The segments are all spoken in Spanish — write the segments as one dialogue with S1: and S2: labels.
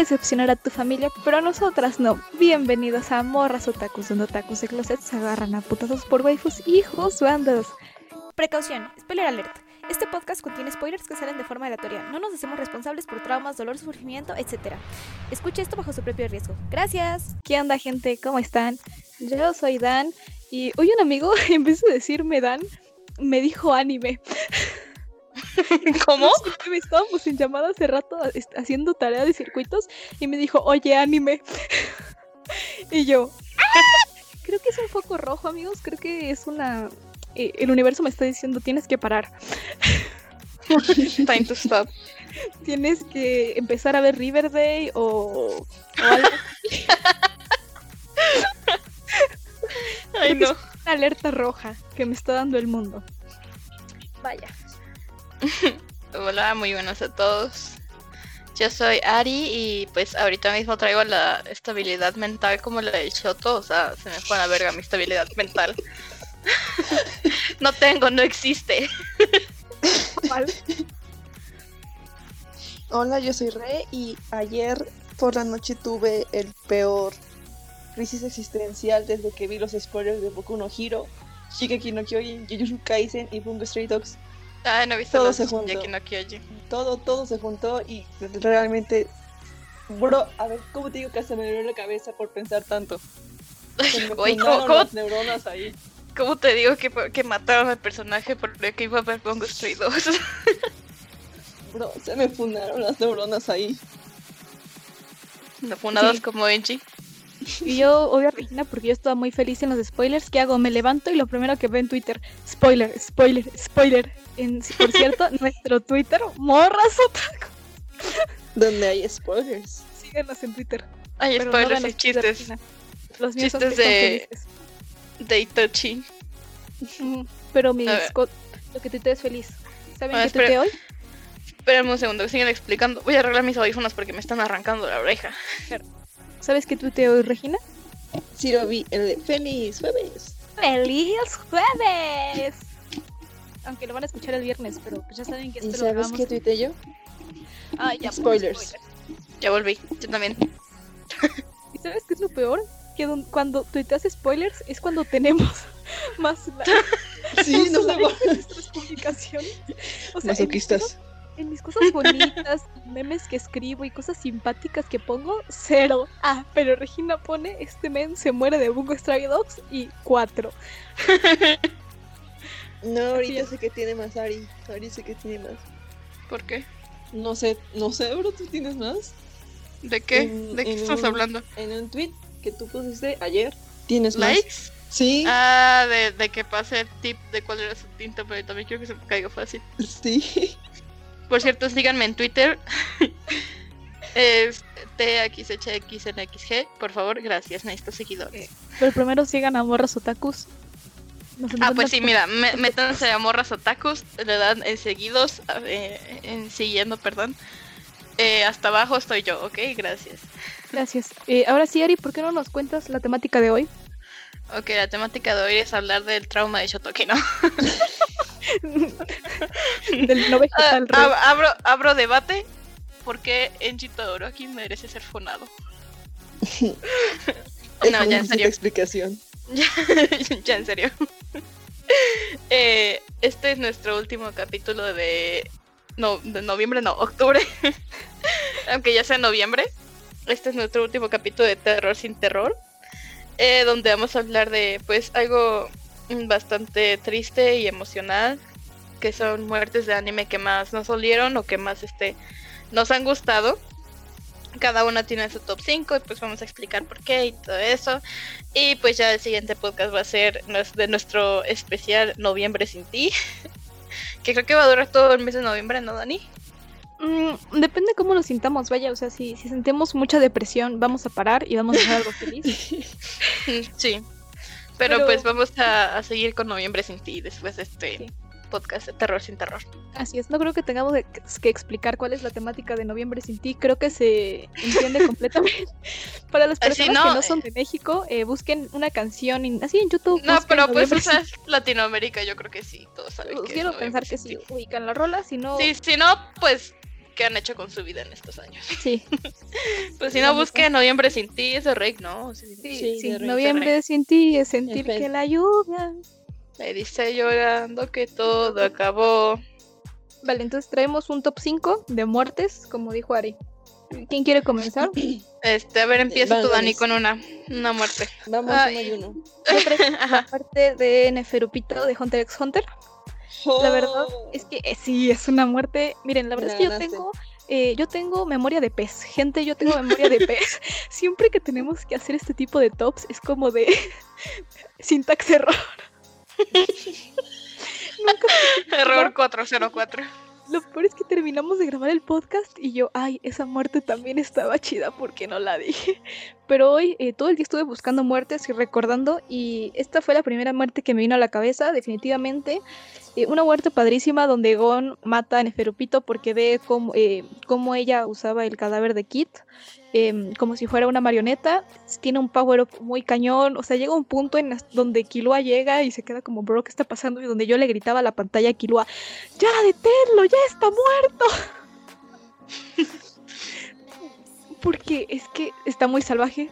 S1: decepcionar a tu familia, pero a nosotras no. Bienvenidos a Morras Otakus, donde otakus de closet se agarran a putazos por waifus y juzbandos. Precaución, spoiler alert. Este podcast contiene spoilers que salen de forma aleatoria. No nos hacemos responsables por traumas, dolor, sufrimiento, etc. Escuche esto bajo su propio riesgo. ¡Gracias! ¿Qué onda, gente? ¿Cómo están? Yo soy Dan y hoy un amigo, en vez de decirme Dan, me dijo anime.
S2: ¿Cómo?
S1: Estábamos en llamada hace rato haciendo tarea de circuitos y me dijo, oye, anime. Y yo, creo que es un foco rojo, amigos. Creo que es una... el universo me está diciendo, tienes que parar.
S2: Time to stop.
S1: Tienes que empezar a ver Riverdale o algo.
S2: Ay, no.
S1: Es una alerta roja que me está dando el mundo. Vaya.
S2: Hola, muy buenos a todos. Yo soy Ari y pues ahorita mismo traigo la estabilidad mental como la del Shoto. O sea, se me fue a la verga mi estabilidad mental. No existe.
S1: ¿Vale?
S3: Hola, yo soy Re y ayer por la noche tuve el peor crisis existencial desde que vi los spoilers de Boku no Hero, Shingeki no Kyojin, Jujutsu Kaisen y Bungo Stray Dogs.
S2: Ah, no he visto
S3: Todo
S2: los
S3: se juntó.
S2: Shingeki no Kyojin.
S3: Todo se juntó y realmente, bro, a ver, ¿cómo te digo que hasta me dolió la cabeza por pensar tanto? Se me
S2: Oye,
S3: fundaron
S2: ¿cómo?
S3: las neuronas ahí.
S2: ¿Cómo te digo que mataron al personaje porque iba a ver Bungo Stray Dogs?
S3: Bro, se me fundaron las neuronas ahí.
S2: No fundados
S1: Sí.
S2: como Enchi.
S1: Y yo odio a Regina porque yo estaba muy feliz en los spoilers. ¿Qué hago? Me levanto y lo primero que veo en Twitter, spoiler. Por cierto, nuestro Twitter, Morras Otaku.
S3: Donde hay spoilers.
S1: Síganos en Twitter.
S2: Hay
S1: Pero
S2: spoilers
S1: no
S2: y
S1: vean los
S2: chistes
S1: de Regina. Los míos son
S2: Chistes
S1: que son
S2: de-
S1: felices.
S2: de Itachi.
S1: Pero mi
S2: A ver.
S1: lo que tuiteo es feliz. ¿Saben
S2: A ver,
S1: qué tuiteé hoy?
S2: Espérenme un segundo, que siguen explicando. Voy a arreglar mis audífonos porque me están arrancando la oreja.
S1: ¿Sabes qué tuiteé hoy, Regina?
S3: Sí lo vi, el de Feliz Jueves.
S1: ¡Feliz jueves! Aunque lo van a escuchar el viernes, pero pues ya saben que
S3: ¿Y
S1: esto lo
S3: sabes
S1: grabamos.
S3: qué tuiteé yo?
S1: Ah, ya,
S3: Spoilers.
S2: Ya volví, yo también.
S1: ¿Y sabes qué es lo peor? Que cuando tuiteas spoilers es cuando tenemos más
S3: Sí, no sé.
S1: nuestras publicaciones. O sea,
S3: Masoquistas.
S1: en mis cosas bonitas, memes que escribo y cosas simpáticas que pongo, 0. Ah, pero Regina pone, este men se muere de Bungo Stray Dogs y 4.
S3: No, ahorita
S1: es.
S3: sé que tiene más Ari. Ari sé que tiene más.
S2: ¿Por qué?
S3: No sé, bro, ¿tú tienes más?
S2: ¿De qué?
S3: En-
S2: ¿De qué
S3: en
S2: estás
S3: un-
S2: hablando?
S3: En un tweet que tú pusiste ayer, ¿tienes más?
S2: ¿Likes?
S3: Sí,
S2: Ah, de que pase el tip de cuál era su tinta, pero también quiero que se me caiga fácil.
S3: sí.
S2: Por cierto, síganme en Twitter. Es TXHXNXG, por favor, gracias, necesito seguidores.
S1: Pero primero sigan a Morras Otakus. Nos
S2: Ah, pues
S1: encuentran
S2: sí,
S1: por-
S2: mira, métanse a Morras Otakus, le dan en seguidos, en siguiendo, perdón. Hasta abajo estoy yo, ¿ok? Gracias.
S1: Gracias. Ahora sí, Ari, ¿por qué no nos cuentas la temática de hoy?
S2: Ok, la temática de hoy es hablar del trauma de Shotoki, ¿no?
S1: Del no vegetal rey.
S2: Abro debate. ¿Por qué Enji Todoroki merece ser funado? No, ya en
S3: necesita
S2: serio.
S3: explicación.
S2: Ya en serio. Este es nuestro último capítulo de noviembre, no, octubre. Aunque ya sea noviembre. Este es nuestro último capítulo de Terror sin Terror. Donde vamos a hablar de pues algo bastante triste y emocional. Que son muertes de anime que más nos dolieron o que más nos han gustado. Cada una tiene su top 5 y pues vamos a explicar por qué y todo eso. Y pues ya el siguiente podcast va a ser de nuestro especial Noviembre sin ti. Que creo que va a durar todo el mes de noviembre, ¿no, Dani?
S1: Depende cómo nos sintamos, vaya, o sea, si sentimos mucha depresión, vamos a parar y vamos a hacer algo feliz.
S2: Sí. Pero
S1: Pero-
S2: pues vamos a seguir con Noviembre sin ti después de este
S1: Sí.
S2: podcast de Terror sin Terror.
S1: Así es, no creo que tengamos que explicar cuál es la temática de Noviembre sin ti, creo que se entiende completamente. Para las
S2: Así
S1: personas
S2: no,
S1: que no son de México, busquen una canción, así en YouTube.
S2: No,
S1: busquen
S2: pero pues
S1: Noviembre
S2: o sea,
S1: sin
S2: es Latinoamérica, yo creo que sí, todos saben
S1: Ti.
S2: que
S1: Quiero
S2: es
S1: pensar
S2: Noviembre
S1: que
S2: sin
S1: sí,
S2: ti.
S1: ubican la rola, si no...
S2: Sí, si no, pues qué han hecho con su vida en estos años.
S1: Sí.
S2: Pues si no, busque Noviembre sin ti, es de Rick, ¿no?
S1: Sí,
S3: de Rick.
S1: Noviembre sin ti es sentir
S3: Espera.
S1: que la lluvia.
S2: Me dice llorando que todo acabó.
S1: Vale, entonces traemos un top 5 de muertes, como dijo Ari. ¿Quién quiere comenzar?
S2: A ver, empieza tú, Dani,
S3: Vámonos.
S2: con una muerte.
S3: Vamos
S2: Ay.
S3: uno y uno.
S1: Yo traigo la muerte de Neferupito de Hunter x Hunter. La verdad es que sí, es una muerte. Miren, la verdad es que yo tengo memoria de pez. Gente, yo tengo memoria de pez. Siempre que tenemos que hacer este tipo de tops es como de syntax error. Nunca.
S2: Error 404.
S1: Lo peor es que terminamos de grabar el podcast y yo, ay, esa muerte también estaba chida porque no la dije. Pero hoy todo el día estuve buscando muertes y recordando y esta fue la primera muerte que me vino a la cabeza, definitivamente. Una muerte padrísima donde Gon mata a Neferupito porque ve cómo ella usaba el cadáver de Kit como si fuera una marioneta. Tiene un power up muy cañón, o sea, llega un punto donde Killua llega y se queda como, bro, ¿qué está pasando? Y donde yo le gritaba a la pantalla a Killua, ¡ya deténlo! ¡Ya está muerto! Porque es que está muy salvaje.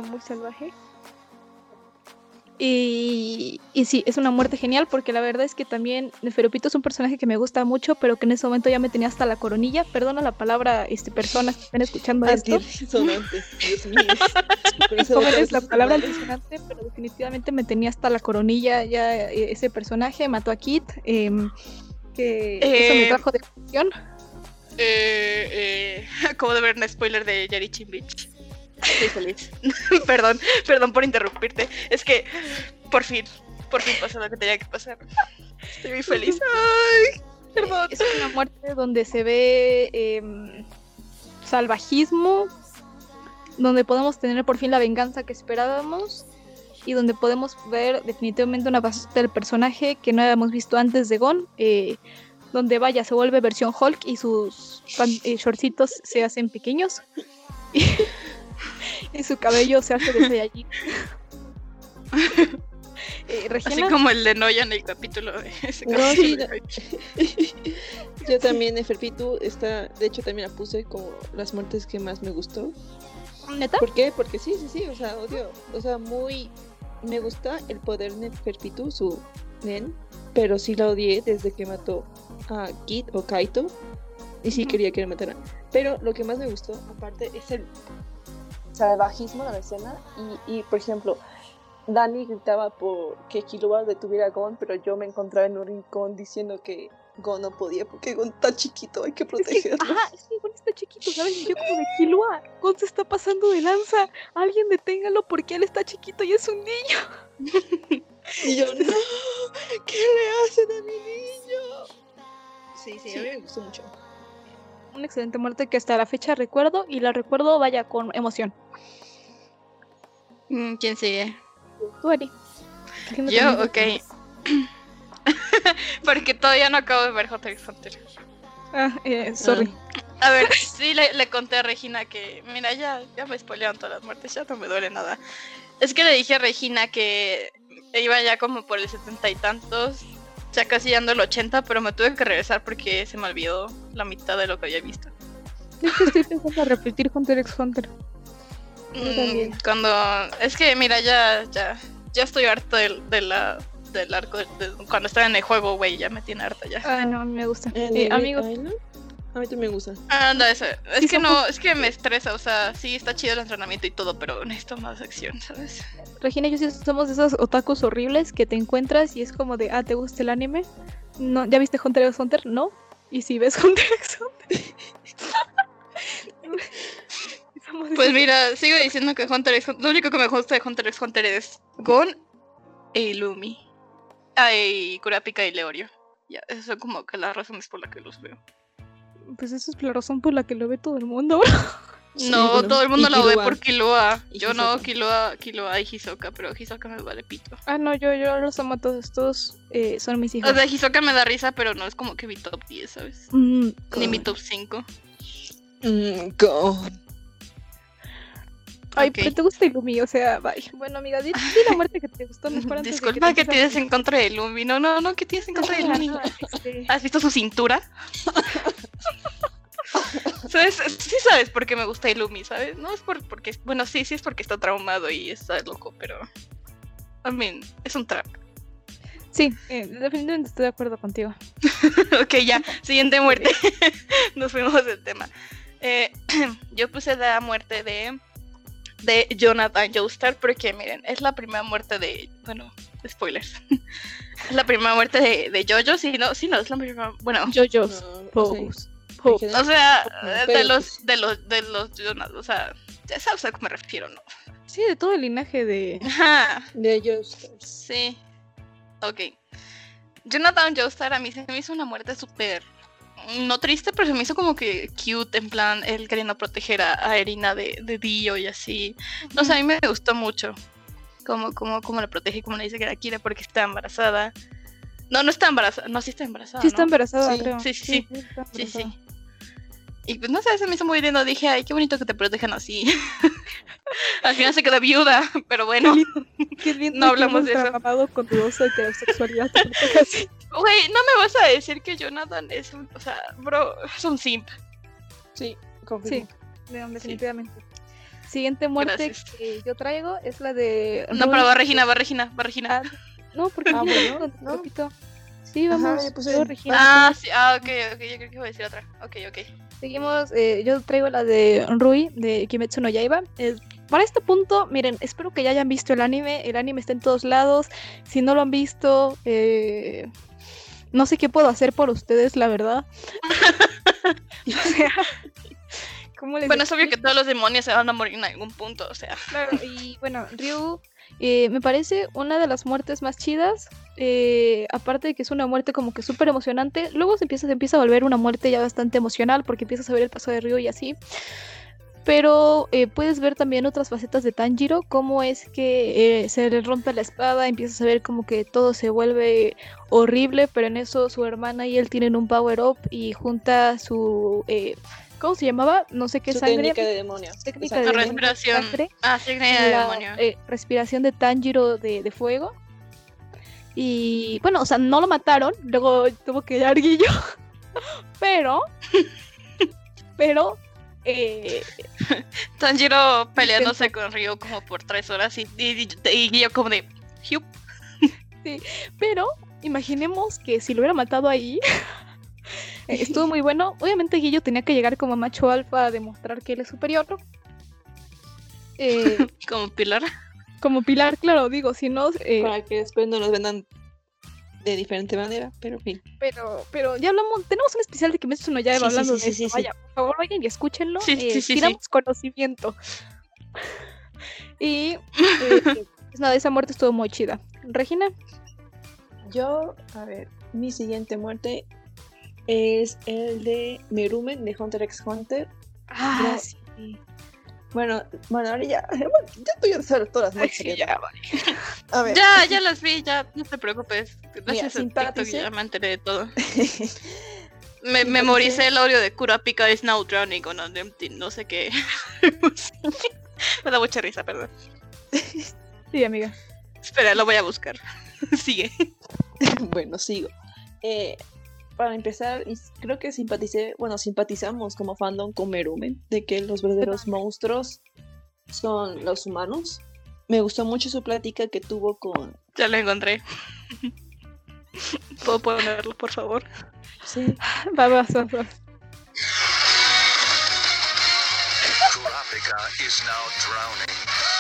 S1: Y sí, es una muerte genial porque la verdad es que también Neferupito es un personaje que me gusta mucho, pero que en ese momento ya me tenía hasta la coronilla. Perdona la palabra, personas que están escuchando esto.
S3: Antisonante, Dios mío. Con esa
S1: Joven
S3: boca
S1: es la palabra
S3: antisonante.
S1: altisonante, pero definitivamente me tenía hasta la coronilla ya ese personaje. Mató a Kit, que eso me trajo de emoción.
S2: Acabo de ver un spoiler de Yarichin Beach. Estoy feliz. perdón por interrumpirte. Es que por fin pasó lo que tenía que pasar. Estoy muy feliz. Ay, perdón.
S1: Es una muerte donde se ve salvajismo, donde podemos tener por fin la venganza que esperábamos y donde podemos ver definitivamente una faceta del personaje que no habíamos visto antes de Gon, donde vaya, se vuelve versión Hulk y sus shortcitos se hacen pequeños y su cabello se hace de Saiyajin. Regina,
S2: Así como el de Noya en el capítulo de ese
S3: No,
S2: capítulo.
S3: sí, yo también, Neferpitu, de hecho también la puse como las muertes que más me gustó.
S1: ¿neta?
S3: ¿Por qué? Porque sí, o sea, odio, o sea, me gusta el poder Neferpitu, su nen, pero sí la odié desde que mató a Kid o Kaito, y sí quería que la mataran. Pero lo que más me gustó, aparte, es el salvajismo de la escena, y por ejemplo, Dani gritaba por que Killua detuviera a Gon, pero yo me encontraba en un rincón diciendo que Gon no podía porque Gon está chiquito, hay que protegerlo.
S1: Es que Gon está chiquito, ¿sabes? Y yo como de Killua, Gon se está pasando de lanza, alguien deténgalo porque él está chiquito y es un niño.
S3: Y yo, no, ¿qué le hacen a mi niño? Sí, a mí me gustó mucho.
S1: Una excelente muerte que hasta la fecha recuerdo y la recuerdo, vaya, con emoción.
S2: ¿Quién sigue?
S1: Tú, Ari.
S2: Yo, ok. Porque todavía no acabo de ver Hunter x Hunter.
S1: Sorry.
S2: A ver, sí le conté a Regina que, mira, ya me spoilearon todas las muertes, ya no me duele nada. Es que le dije a Regina que iba ya como por el 70 y tantos, ya casi llegando al 80, pero me tuve que regresar porque se me olvidó la mitad de lo que había visto.
S1: De hecho, estoy pensando repetir Hunter x Hunter.
S2: Cuando, es que mira, ya estoy harto del arco cuando estaba en el juego, güey, ya me tiene harta ya.
S1: No, a mí me gusta.
S3: Amigos,
S1: Amigos,
S3: a mí también me gusta.
S2: Anda, eso. Es
S1: Sí,
S2: que no, es que me estresa, o sea, sí está chido el entrenamiento y todo, pero necesito más acción, ¿sabes?
S1: Regina y yo sí somos de esos otakus horribles que te encuentras y es como de, ¿te gusta el anime? No, ¿ya viste Hunter x Hunter? No. ¿Y si ves Hunter x Hunter?
S2: Pues mira, sigo diciendo que Hunter x Hunter, lo único que me gusta de Hunter x Hunter es Gon e Illumi. Y Kurapika y Leorio. Ya, esas son como que las razones por las que los veo.
S1: Pues esa es la razón por la que lo ve todo el mundo, bro.
S3: Sí,
S2: No,
S3: bueno,
S2: todo el mundo
S3: y
S2: lo ve
S3: Killua.
S2: por Killua.
S3: Y
S2: Yo no,
S3: Hisoka.
S2: Killua y Hisoka, pero Hisoka me vale pito.
S1: No, yo los amo a todos. Todos son mis hijos.
S2: O sea, Hisoka me da risa, pero no es como que mi top 10, ¿sabes? Ni mi top 5.
S3: Gon.
S1: Ay,
S2: Ok.
S1: pero te gusta Illumi, o sea, bye. Bueno, amiga, di la muerte que te gustó mejor antes
S2: Disculpa
S1: de
S2: que tienes en contra de Illumi. No, ¿qué tienes en contra de Illumi? ¿Has visto su cintura? ¿Sabes? Sí sabes por qué me gusta Illumi, ¿sabes? No es porque... Bueno, sí es porque está traumado y está loco, pero... I mean, es un trap.
S1: Sí, definitivamente estoy de acuerdo contigo.
S2: Ok, ya. Siguiente muerte. Nos fuimos del tema. Yo puse la muerte de Jonathan Joestar porque, miren, es la primera muerte de... Bueno, spoilers. Es la primera muerte de Jojo. Sí, no, es la primera... Bueno...
S1: Jojo's Pose.
S2: O sea, de los Jonathan, o sea, ya sabes a qué me refiero, ¿no?
S1: Sí, de todo el linaje de...
S2: Ajá.
S3: De ellos.
S2: Sí. Ok. Jonathan Joestar a mí se me hizo una muerte súper... No triste, pero se me hizo como que cute, en plan, él queriendo proteger a Erina de Dio y así. No sé, a mí me gustó mucho. Cómo la protege y cómo le dice que la quiere porque está embarazada. No está embarazada. No, sí está embarazada,
S1: Sí, está
S2: ¿no?
S1: embarazada,
S3: Sí.
S1: creo.
S2: Sí.
S1: Está
S2: Sí.
S1: embarazada.
S2: Y pues no sé, se me hizo muy lindo. Dije, ay, qué bonito que te protejan así. Al final se queda viuda, pero bueno.
S1: Qué lindo.
S2: No hablamos de eso.
S1: Mamado con dudosa heterosexualidad. Así.
S2: Güey, no me vas a decir que Jonathan es un... O sea, bro, es un simp.
S3: Sí,
S1: Sí,
S3: confirmo.
S1: definitivamente. Siguiente muerte
S2: Gracias.
S1: que yo traigo es la de...
S2: No, pero va Regina.
S1: Ah, no, porque
S3: Ah,
S1: yo
S3: bueno, ¿no?
S1: repito. Sí, vamos.
S3: Ajá, yo puse-
S1: yo, Regina.
S2: Ah, sí, ok, yo creo que iba a decir otra. Ok.
S1: Seguimos, yo traigo la de Rui, de Kimetsu no Yaiba. Para este punto, miren, espero que ya hayan visto el anime está en todos lados. Si no lo han visto, no sé qué puedo hacer por ustedes, la verdad. O sea, ¿cómo les
S2: Bueno, es obvio que
S1: explico?
S2: todos los demonios se van a morir en algún punto, o sea.
S1: Claro, y bueno, Ryu me parece una de las muertes más chidas. Aparte de que es una muerte como que súper emocionante, luego se empieza a volver una muerte ya bastante emocional porque empiezas a ver el paso de Ryu y así. Pero puedes ver también otras facetas de Tanjiro, cómo es que se le rompe la espada, empiezas a ver como que todo se vuelve horrible, pero en eso su hermana y él tienen un power up y junta su... ¿cómo se llamaba? No sé qué
S3: Su
S1: sangre.
S3: técnica de demonio.
S1: Técnica
S3: Exacto.
S1: de
S2: Respiración.
S1: sangre.
S2: Ah, sí, de
S1: La
S2: demonio.
S1: respiración de Tanjiro de fuego. Y bueno, o sea, no lo mataron, luego tuvo que dar guillo. pero
S2: Tanjiro peleándose con Ryo como por 3 horas y yo como de... "Hiup".
S1: pero imaginemos que si lo hubiera matado ahí, estuvo muy bueno. Obviamente Guillo tenía que llegar como macho alfa a demostrar que él es superior.
S2: Como Pilar.
S1: Como Pilar, claro, digo, si no...
S3: Para que después no los vendan de diferente manera, pero en fin.
S1: pero ya hablamos, tenemos un especial de Kimetsu no Yaiba
S3: Sí,
S1: hablando
S3: sí,
S1: de
S3: sí,
S1: esto.
S3: sí,
S1: Vaya, por favor, vayan y escúchenlo.
S2: Sí.
S1: Tiramos conocimiento. Y pues nada, esa muerte estuvo muy chida. Regina.
S3: Yo, a ver, mi siguiente muerte es el de Merumen de Hunter x Hunter.
S1: Ah,
S3: No.
S1: sí.
S3: Bueno, ahora ya estoy a hacer todas las muertes.
S1: Sí, ya, vale.
S3: A ver,
S2: Ya las vi, ya, no te preocupes. Gracias a TikTok
S3: simpátice.
S2: ya me enteré de todo. Me memoricé el audio de Kurapika is now drowning on an empty, no sé qué. Me da mucha risa, perdón.
S1: Sí, amiga.
S2: Espera, lo voy a buscar. Sigue.
S3: bueno, sigo. Para empezar, creo que simpatizamos como fandom con Merumen, de que los verdaderos monstruos son los humanos. Me gustó mucho su plática que tuvo con...
S2: Ya lo encontré. ¿Puedo ponerlo, por favor?
S3: Sí,
S1: Va.
S4: Kurapika is now drowning.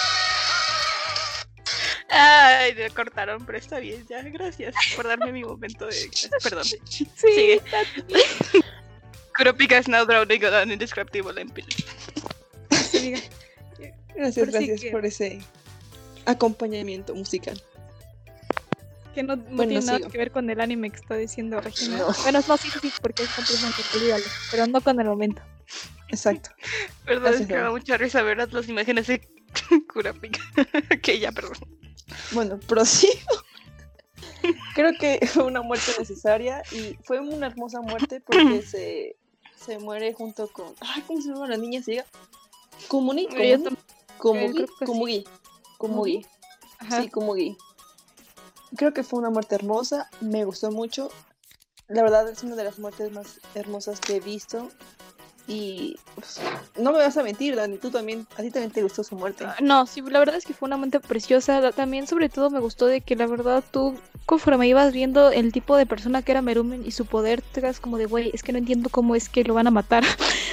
S2: Ay, me cortaron, pero está bien, ya. Gracias por darme mi momento de... Perdón.
S1: Sí,
S2: Sigue.
S1: Tati.
S2: Kurapika is now drowning on an indescribable empty.
S1: Sí, amiga.
S3: gracias
S1: Pero sí que-
S3: por ese acompañamiento musical.
S1: Que no
S3: Bueno,
S1: tiene nada
S3: sigo.
S1: que ver con el anime que está diciendo Regina.
S3: No.
S1: Bueno, no, sí, porque es completamente olvídalo, pero no con el momento.
S3: Exacto.
S2: Perdón,
S3: Gracias,
S2: es que me da
S3: Laura.
S2: mucha risa ver las imágenes de Kurapika. Que ya, perdón.
S3: Bueno, prosigo. Creo que fue una muerte necesaria y fue una hermosa muerte porque se muere junto con... Ay, ¿cómo se llama la niña ciega? Komugi.
S1: Yo
S3: Komugi.
S1: creo que sí.
S3: Komugi.
S1: Ajá.
S3: Sí, Komugi. Creo que fue una muerte hermosa, me gustó mucho. La verdad es una de las muertes más hermosas que he visto. Y pues, no me vas a mentir, Dani, tú también, a ti también te gustó su muerte.
S1: No, sí, la verdad es que fue una muerte preciosa. También, sobre todo, me gustó de que la verdad tú, conforme ibas viendo el tipo de persona que era Merumen y su poder, te quedas como de, güey, es que no entiendo cómo es que lo van a matar.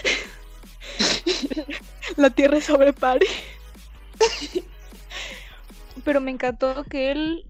S1: La tierra es sobrepare. Pero me encantó que él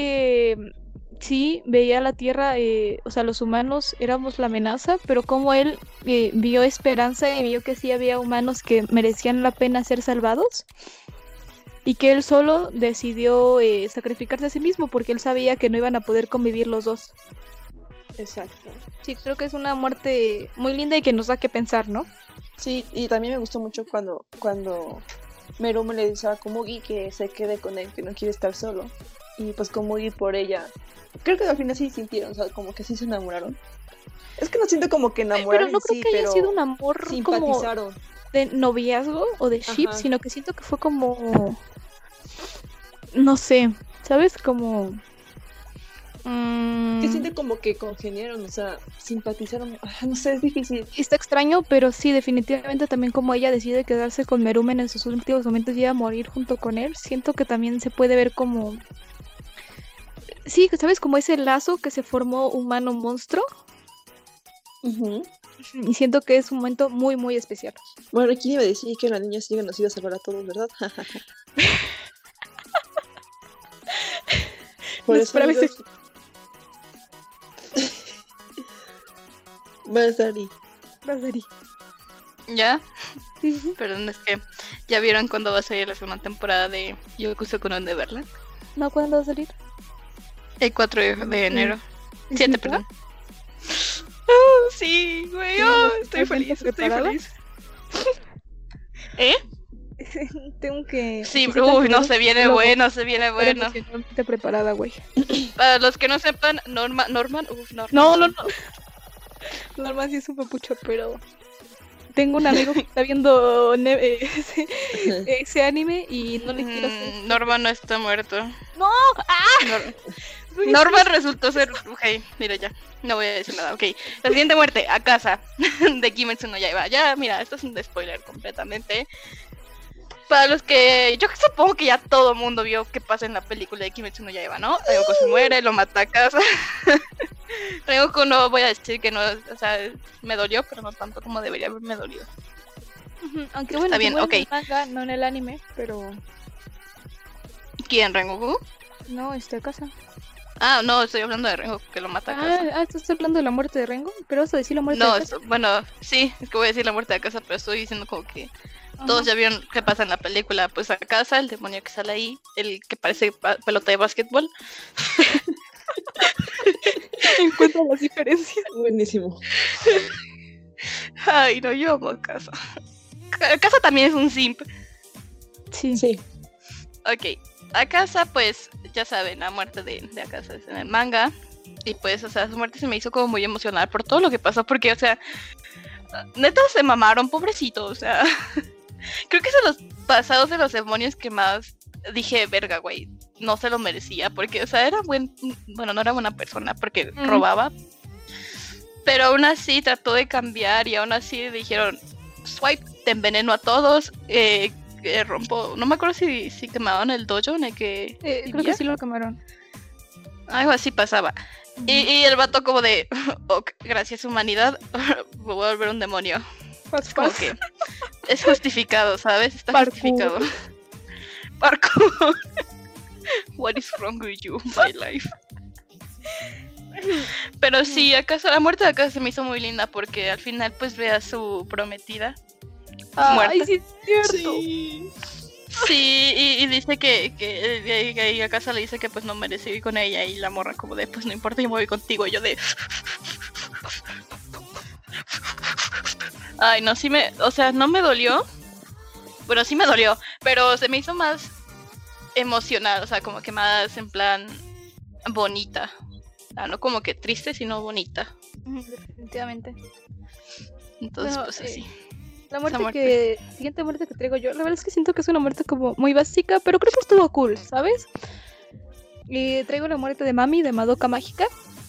S1: sí veía la tierra, o sea, los humanos éramos la amenaza, pero como él vio esperanza y vio que sí había humanos que merecían la pena ser salvados y que él solo decidió sacrificarse a sí mismo porque él sabía que no iban a poder convivir los dos.
S3: Exacto.
S1: Sí, creo que es una muerte muy linda y que nos da que pensar, ¿no?
S3: Sí, y también me gustó mucho cuando Merumen le dice a Komugi que se quede con él, que no quiere estar solo. Y pues Komugi por ella, creo que al final sí sintieron, o sea, como que sí se enamoraron. Es que no siento como que enamoraron
S1: Pero no creo
S3: sí,
S1: que haya
S3: pero
S1: sido un amor como
S3: simpatizaron.
S1: de noviazgo o de ship,
S3: Ajá.
S1: sino que siento que fue como, no sé, ¿sabes? Como
S3: Que siente como que congeniaron, o sea, simpatizaron. No sé, es difícil.
S1: está extraño, pero sí, definitivamente también como ella decide quedarse con Merumen en sus últimos momentos y iba a morir junto con él, siento que también se puede ver como, sí, ¿sabes? Como ese lazo que se formó humano-monstruo,
S3: Ujú.
S1: y siento que es un momento muy, muy especial.
S3: Bueno, aquí iba a decir que la niña sí nos iba a salvar a todos, ¿verdad? Por
S1: No
S3: eso,
S1: esperaba ese-
S3: amigos, vas, Dani.
S1: Rosary.
S2: ¿Ya?
S1: Sí, sí.
S2: Perdón, es que ya vieron cuándo va a salir la segunda temporada de Yokusoku no Neverland.
S1: ¿No? ¿Cuándo va a salir?
S2: El 4 de enero.
S1: ¿Es
S2: 7,
S1: neta?
S2: perdón. Oh, sí, güey,
S1: ¿Tienes
S2: estoy
S1: la
S2: feliz,
S1: gente
S2: estoy
S1: preparada?
S2: feliz. ¿Eh?
S1: Tengo que...
S2: Sí,
S1: necesito
S2: uy, no,
S1: saber
S2: se viene
S1: luego.
S2: bueno, se viene
S1: Estoy
S2: bueno.
S1: emocionalmente preparada, güey.
S2: Para los que no sepan, Norman, Norman.
S1: No. Normal sí es un papucho, pero... Tengo un amigo que está viendo ese anime y no le quiero hacer...
S2: Norman no está muerto.
S1: ¡No!
S2: Norman resultó ser... Ok, mira ya, no voy a decir nada, ok. La siguiente muerte, a casa de Kimetsu no Yaiba. Ya, mira, esto es un spoiler completamente. Para los que... Yo supongo que ya todo el mundo vio qué pasa en la película de Kimetsu no Yaiba, ¿no? Rengoku se muere, lo mata a casa. Rengoku no voy a decir que no, o sea, me dolió, pero no tanto como debería haberme dolido.
S1: Ujú, aunque bueno,
S2: Está bien,
S1: igual en el
S2: ok.
S1: manga, no en el anime, pero...
S2: ¿Quién, Rengoku?
S1: No, a casa.
S2: Ah, no, estoy hablando de Rengoku, que lo mata a casa.
S1: ¿Estás hablando de la muerte de Rengo? ¿Pero vas a decir la muerte
S2: No,
S1: de casa?
S2: bueno, sí, es que voy a decir la muerte de casa, pero estoy diciendo como que
S1: Ajá.
S2: todos ya vieron qué pasa en la película. Pues a casa, el demonio que sale ahí, el que parece pelota de básquetbol.
S1: Encuentra las diferencias.
S3: Buenísimo.
S2: Ay, no, yo amo a casa. Casa también es un simp.
S1: Sí.
S3: Sí.
S2: Ok, a casa, pues, ya saben, la muerte de Akasa es en el manga. Y pues, o sea, su muerte se me hizo como muy emocional por todo lo que pasó, porque, o sea, neta se mamaron, pobrecito, o sea, creo que es de los pasados de los demonios que más dije, verga, güey, no se lo merecía, porque, o sea, era bueno, no era buena persona, porque robaba, pero aún así trató de cambiar y aún así dijeron, swipe, te enveneno a todos, rompo, no me acuerdo si quemaban el dojo en el que
S1: Creo
S2: vivía.
S1: que sí lo quemaron.
S2: Algo así pasaba. Y el vato como de, ok, gracias humanidad, me voy a volver un demonio.
S1: Paz,
S2: Como
S1: paz.
S2: que es justificado, ¿sabes? Está
S1: Parkour.
S2: justificado. Parkour. What is wrong with you, my life? Pero sí, acaso la muerte de Akasa se me hizo muy linda porque al final pues ve a su prometida muerta.
S1: Ay, sí, es cierto.
S3: Sí.
S2: Sí, y dice que Akasa le dice que pues no merece ir con ella y la morra como de pues no importa, yo me voy contigo. Y yo de... Ay, no, sí o sea, no me dolió. Bueno, sí me dolió, pero se me hizo más emocional, o sea, como que más en plan bonita. No como que triste, sino bonita.
S1: Definitivamente.
S2: Entonces,
S1: Bueno,
S2: pues así.
S1: La muerte,
S2: muerte.
S1: siguiente muerte que traigo yo, la verdad es que siento que es una muerte como muy básica, pero creo que estuvo cool, ¿sabes? Traigo la muerte de Mami de Madoka Mágica.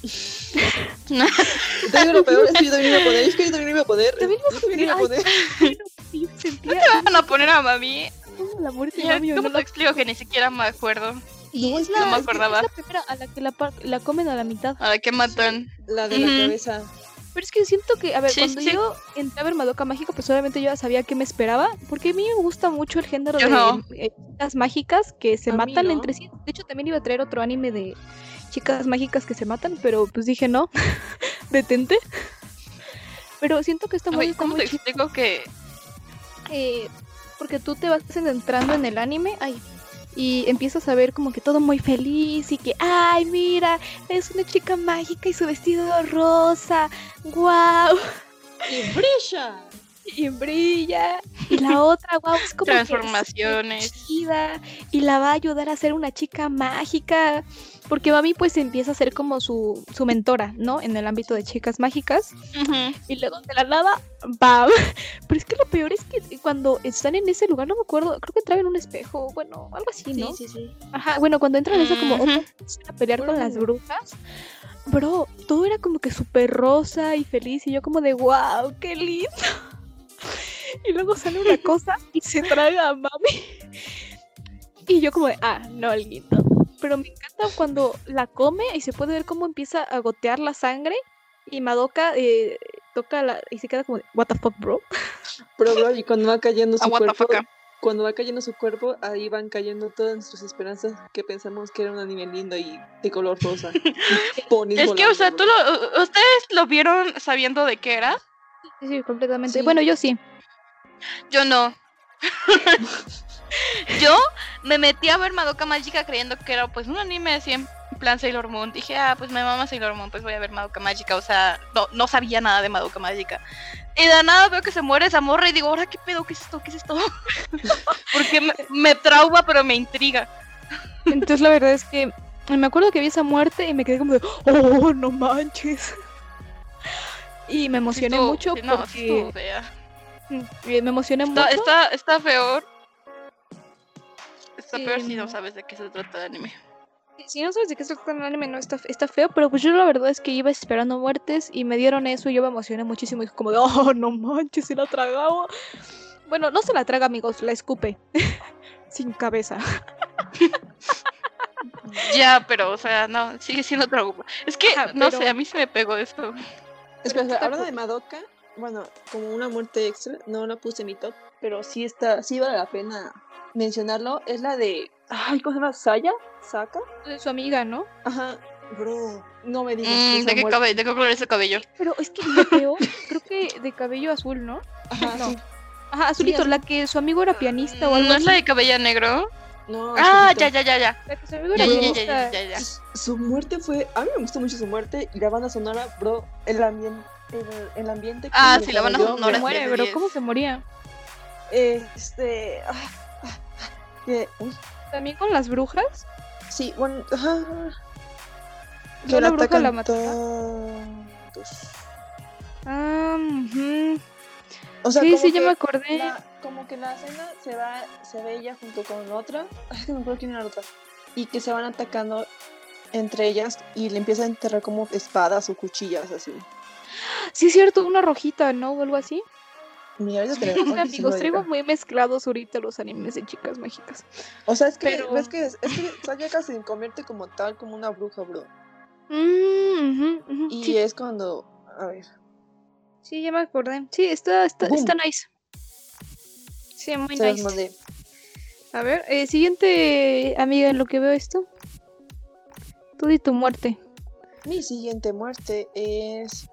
S3: Y te digo lo peor, es que yo también iba a poder. Es que yo también iba a poder.
S1: También
S3: Yo también iba a poder.
S1: Yo sentía
S2: Van a poner a mami.
S1: como la muerte de
S2: Ya,
S1: mami.
S2: ¿cómo
S1: no
S2: te explico que ni siquiera me acuerdo?
S1: No, es
S2: no me acordaba.
S1: Es la primera a la que la comen a la mitad.
S2: A la que matan.
S3: La de la
S2: Ujú.
S3: cabeza.
S1: Pero es que siento que, a ver,
S2: Sí,
S1: cuando
S2: sí.
S1: yo entré a ver Madoka Mágica, pues obviamente yo ya sabía qué me esperaba, porque a mí me gusta mucho el género
S2: Yo
S1: de
S2: no.
S1: chicas mágicas que se
S3: A mí
S1: matan
S3: no.
S1: entre sí. De hecho, también iba a traer otro anime de chicas mágicas que se matan, pero pues dije no, detente. Pero siento que esta
S2: Güey,
S1: muy está
S2: ¿cómo
S1: muy
S2: te
S1: chida,
S2: explico que
S1: porque tú te vas entrando en el anime, y empiezas a ver como que todo muy feliz y que, ay, mira, es una chica mágica y su vestido rosa, wow.
S3: ¡Y brilla!
S1: Y brilla. Y la otra, wow, es como
S2: transformaciones?
S1: que chida, y la va a ayudar a ser una chica mágica. Porque Mami pues empieza a ser como su mentora, ¿no? En el ámbito de chicas mágicas.
S2: Ujú.
S1: Y luego de la nada, ¡bam! Pero es que lo peor es que cuando están en ese lugar, no me acuerdo, creo que entraba en un espejo, bueno, algo así, ¿no?
S3: Sí.
S1: Ajá, bueno, cuando entran en esa como
S2: Ujú.
S1: otra a pelear con las brujas, bro, todo era como que súper rosa y feliz, y yo como de wow, qué lindo. Y luego sale una cosa y se traga a Mami. Y yo como de, no, lindo. Pero me encanta cuando la come y se puede ver cómo empieza a gotear la sangre, y Madoka toca y se queda como de, what the fuck, bro.
S3: Pero, bro, y cuando va cayendo su
S2: What the
S3: cuerpo,
S2: fuck.
S3: cuando va cayendo su cuerpo, ahí van cayendo todas nuestras esperanzas que pensamos que era un anime lindo y de color rosa. Y ponis
S2: Es que, o sea,
S3: volando, bro.
S2: ¿ustedes lo vieron sabiendo de qué era?
S1: Sí, completamente.
S3: Sí.
S1: Bueno, yo sí.
S2: Yo no. Yo me metí a ver Madoka Mágica creyendo que era pues un anime así en plan Sailor Moon. Dije, pues me mama Sailor Moon, pues voy a ver Madoka Mágica. O sea, no sabía nada de Madoka Mágica. Y de nada veo que se muere esa morra y digo, ahora qué pedo, ¿qué es esto? ¿Qué es esto? Porque me trauma, pero me intriga.
S1: Entonces la verdad es que me acuerdo que vi esa muerte y me quedé como de, oh, no manches. Y me emocioné
S2: Estuvo-
S1: mucho
S2: sí, no, sí
S1: porque
S2: estuvo fea.
S1: me emocioné mucho.
S2: Está peor. Está peor si no
S1: Em,
S2: sabes de qué se trata el anime.
S1: Si no sabes de qué se trata el anime, no está feo, pero pues yo la verdad es que iba esperando muertes y me dieron eso y yo me emocioné muchísimo y como de, oh, no manches, se la tragaba. Bueno, no se la traga, amigos, la escupe. Sin cabeza.
S2: Ya, pero, o sea, no, sigue siendo trauma. Es que,
S1: Ajá,
S2: no
S1: pero-
S2: sé, a mí se me pegó esto.
S3: Espera,
S1: está
S3: hablando
S1: cool.
S3: de Madoka, bueno, como una muerte extra, no la puse en mi top, pero sí vale la pena mencionarlo. Es la de, ay, ¿cómo se llama? ¿Saka?
S1: De su amiga, ¿no?
S3: Ajá, bro, no me digas que esa
S2: ¿De qué
S3: muerte-
S2: ¿de qué color es el cabello?
S1: Pero es que lo peor, creo que de cabello azul, ¿no?
S3: Ajá,
S1: No.
S3: sí.
S1: Ajá, azulito,
S3: azul.
S1: la que su amigo era pianista o algo
S2: ¿No es
S1: así.
S2: la de cabello negro?
S3: No,
S2: Ah,
S3: azulito.
S2: ya.
S1: La que su amigo
S2: Ya,
S1: era
S2: ya,
S1: pianista.
S2: ya.
S3: Su muerte fue, a mí me gustó mucho su muerte y la banda sonora, bro, el ambiente que
S2: Ah,
S3: se
S2: sí, la banda
S3: desarrolló,
S2: sonora
S1: Se
S2: es
S1: muere,
S2: 10 de
S1: bro,
S2: 10.
S1: ¿cómo se moría?
S3: Uy,
S1: También con las brujas.
S3: sí, bueno, ajá,
S1: No, la bruja la
S3: atacan
S1: mató.
S3: todos.
S1: Ujú.
S3: O sea,
S1: Sí,
S3: como
S1: sí, ya
S3: que
S1: me acordé.
S3: como que la escena se ve ella junto con otra, ay, que no me acuerdo quién era la otra, y que se van atacando entre ellas y le empiezan a enterrar como espadas o cuchillas así.
S1: Sí, es cierto, una rojita, ¿no? O algo así.
S3: Mira, ahorita te
S1: Sí,
S3: ahorita se
S1: amigos,
S3: lo
S1: traigo
S3: digo.
S1: muy mezclados ahorita los animes de chicas mágicas.
S3: O sea, es que,
S1: pero-
S3: ves que es que Sayaka se convierte como tal, como una bruja, bro.
S1: Ujú.
S3: Y
S1: Sí,
S3: es cuando, a ver,
S1: sí, ya me acordé. Sí, está
S3: Boom.
S1: nice. Sí, muy
S3: se las
S1: nice.
S3: mandé.
S1: A ver, siguiente amiga, en lo que veo esto. Tú y tu muerte.
S3: Mi siguiente muerte es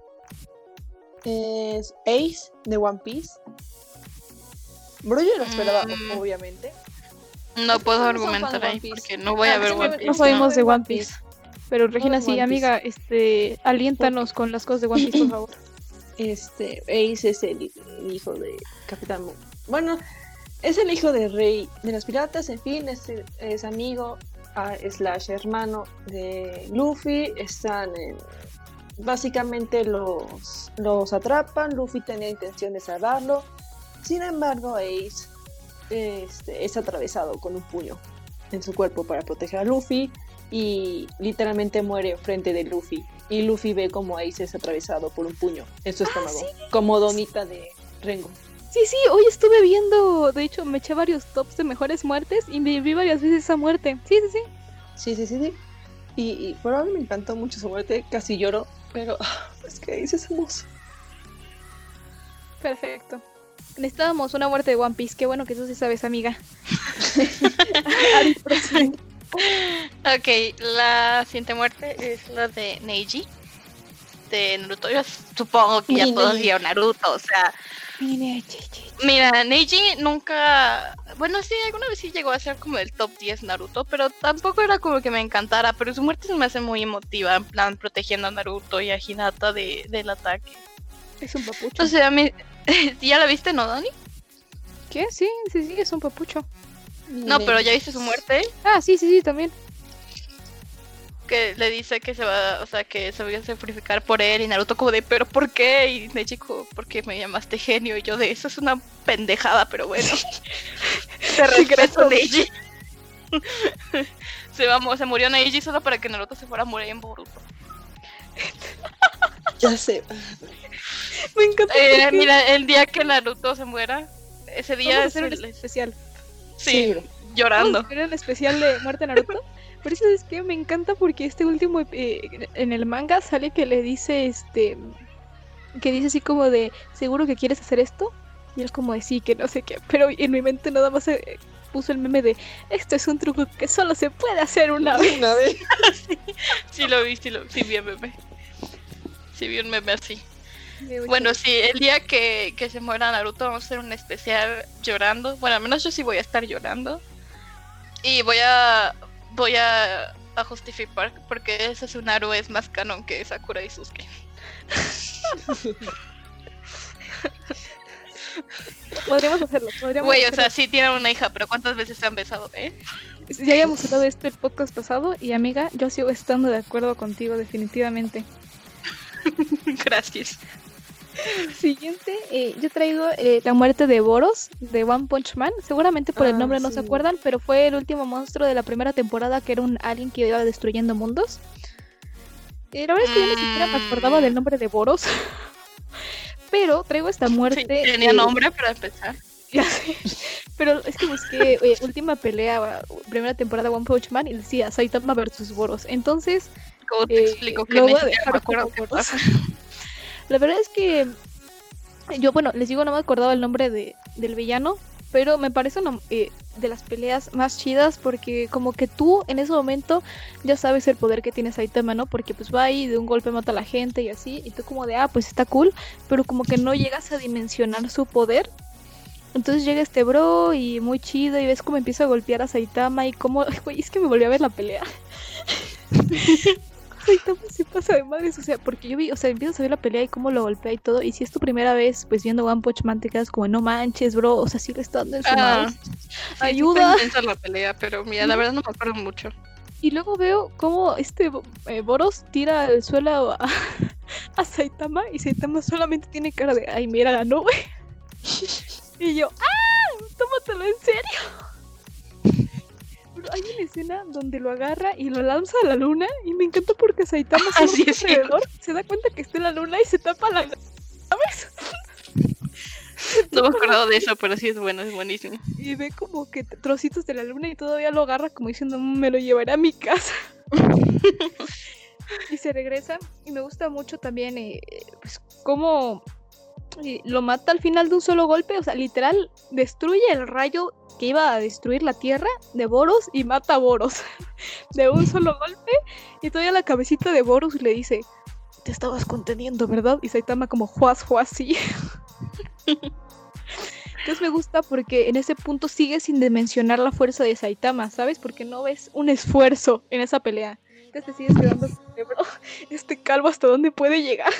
S3: Ace de One Piece. Bro, yo lo esperaba, obviamente.
S2: No puedo
S3: No soy fan
S2: argumentar
S3: de One
S2: ahí
S3: Piece.
S2: porque no voy a ver
S3: sí,
S2: One
S3: no
S2: Piece.
S1: No sabemos de
S3: no.
S1: One Piece. Pero Regina,
S3: de
S1: sí,
S3: One Piece.
S1: amiga, aliéntanos con las cosas de One Piece, por favor.
S3: Ace es el hijo de Capitán Moon. Bueno, es el hijo del rey de los piratas, en fin, es amigo slash hermano de Luffy. Básicamente los atrapan. Luffy tenía intención de salvarlo. Sin embargo, Ace es atravesado con un puño en su cuerpo para proteger a Luffy. y literalmente muere enfrente de Luffy. Y Luffy ve como Ace es atravesado por un puño en su estómago, como donita de Rengo.
S1: Sí, hoy estuve viendo, de hecho me eché varios tops de mejores muertes y me vi varias veces esa muerte. Sí.
S3: Y por ahora me encantó mucho su muerte, casi lloro, pero es que Ace es hermoso.
S1: Perfecto. Necesitábamos una muerte de One Piece, qué bueno que tú sí sabes, amiga.
S2: Ok, la siguiente muerte es la de Neji de Naruto. Yo supongo que ya todos vieron Naruto, o sea, mira, Neji nunca, bueno, sí, alguna vez sí llegó a ser como el top 10 Naruto, pero tampoco era como que me encantara, pero su muerte se me hace muy emotiva, en plan protegiendo a Naruto y a Hinata del ataque.
S1: Es un papucho.
S2: O sea, a mí, ¿ya la viste, no, Dani?
S1: ¿Qué? Sí, es un papucho.
S2: No, pero ¿ya viste su muerte?
S1: Ah, sí, también.
S2: Que le dice que se va, o sea, que se va a sacrificar por él y Naruto como de, ¿pero por qué? Y Neji como, ¿por qué me llamaste genio? Y yo de, eso es una pendejada, pero bueno. Te respeto, Neji. Se murió Neji solo para que Naruto se fuera a morir en Boruto.
S3: Ya sé.
S1: Me encanta.
S2: Mira, el día que Naruto se muera, ese día
S1: Vamos a
S2: es
S1: hacer un
S2: el...
S1: especial.
S2: Sí, llorando.
S1: Vamos a hacer un especial de muerte de Naruto. Pero eso es que me encanta porque este último en el manga sale que le dice que dice así como de, ¿seguro que quieres hacer esto? Y él como de sí, que no sé qué, pero en mi mente nada más puso el meme de, esto es un truco que solo se puede hacer una vez.
S2: Sí lo vi, sí vi el meme. Sí vi un meme así. Bueno, sí, el día que se muera Naruto vamos a hacer un especial llorando. Bueno, al menos yo sí voy a estar llorando. Y voy a justificar porque Sunaru es más canon que Sakura y Sasuke.
S1: Podríamos hacerlo.
S2: Güey, o sea, sí tienen una hija, pero ¿cuántas veces se han besado,
S1: Ya habíamos hablado de esto el podcast pasado y amiga, yo sigo estando de acuerdo contigo definitivamente.
S2: Gracias.
S1: Siguiente, yo traigo la muerte de Boros de One Punch Man. Seguramente por el nombre no se acuerdan, pero fue el último monstruo de la primera temporada que era un alien que iba destruyendo mundos. La verdad es que yo ni siquiera me acordaba del nombre de Boros. Pero traigo esta muerte.
S2: Sí, tenía nombre para empezar.
S1: Ya sé. Pero es que busqué última pelea, primera temporada de One Punch Man y decía Saitama versus Boros. Entonces,
S2: ¿cómo te explico que
S1: lo voy a
S2: me
S1: dejar
S2: acuerdo
S1: como
S2: qué
S1: Boros.
S2: pasa?
S1: La verdad es que yo, bueno, les digo, no me acordaba el nombre del villano, pero me parece una de las peleas más chidas porque como que tú en ese momento ya sabes el poder que tiene Saitama, ¿no? Porque pues va ahí de un golpe mata a la gente y así, y tú como de, pues está cool, pero como que no llegas a dimensionar su poder. Entonces llega este bro y muy chido y ves cómo empieza a golpear a Saitama y cómo, güey, es que me volví a ver la pelea. Saitama se pasa de madres, o sea, porque yo vi, o sea, empiezas a ver la pelea y cómo lo golpea y todo, y si es tu primera vez, pues viendo One Punch Man te quedas como, no manches, bro, o sea, sí le está dando en su mouse. Ayuda.
S2: Sí, está intensa la pelea, pero mira, la verdad no me acuerdo mucho.
S1: Y luego veo cómo Boros tira al suelo a Saitama, y Saitama solamente tiene cara de, ay, mira, ganó, güey. Y yo, tómatelo en serio. Pero hay una escena donde lo agarra y lo lanza a la luna y me encanta porque Saitama se da cuenta que está en la luna y se tapa la cabeza.
S2: No me acuerdo de eso, pero sí es bueno, es buenísimo.
S1: Y ve como que trocitos de la luna y todavía lo agarra como diciendo, me lo llevaré a mi casa. Y se regresa y me gusta mucho también pues cómo lo mata al final de un solo golpe, o sea, literal destruye el rayo que iba a destruir la tierra de Boros y mata a Boros de un solo golpe, y todavía la cabecita de Boros le dice, te estabas conteniendo, ¿verdad? Y Saitama como juas, sí. Entonces me gusta porque en ese punto sigue sin dimensionar la fuerza de Saitama, ¿sabes? Porque no ves un esfuerzo en esa pelea. Entonces te sigues quedando, bro, este calvo hasta dónde puede llegar.